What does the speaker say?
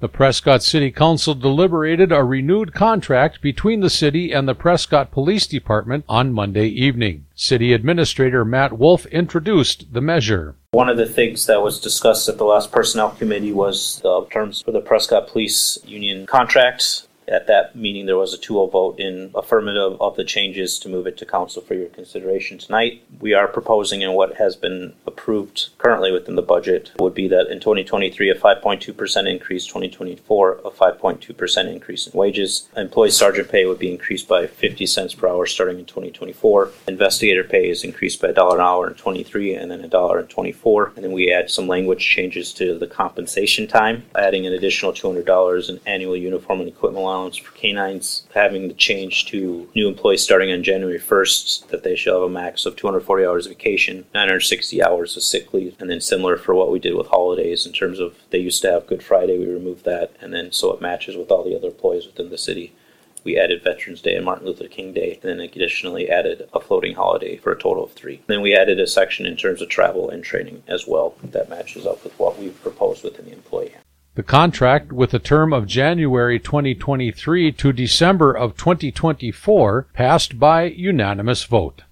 The Prescott City Council deliberated a renewed contract between the city and the Prescott Police Department on Monday evening. City Administrator Matt Wolf introduced the measure. One of the things that was discussed at the last Personnel Committee was the terms for the Prescott Police Union contract. At that meeting, there was a 2-0 vote in affirmative of the changes to move it to council for your consideration tonight. We are proposing, and what has been approved currently within the budget would be that in 2023, a 5.2% increase, 2024, a 5.2% increase in wages. Employee sergeant pay would be increased by 50 cents per hour starting in 2024. Investigator pay is increased by $1 an hour in 23 and then $1 in 24. And then we add some language changes to the compensation time, adding an additional $200 in annual uniform and equipment allowance for canines, having the change to new employees starting on January 1st that they shall have a max of 240 hours of vacation, 960 hours of sick leave, and then similar for what we did with holidays in terms of they used to have Good Friday, we removed that, and then so it matches with all the other employees within the city. We added Veterans Day and Martin Luther King Day, and then additionally added a floating holiday for a total of 3. Then we added a section in terms of travel and training as well that matches up with what we've proposed within the employee. The contract, with a term of January 2023 to December of 2024, passed by unanimous vote.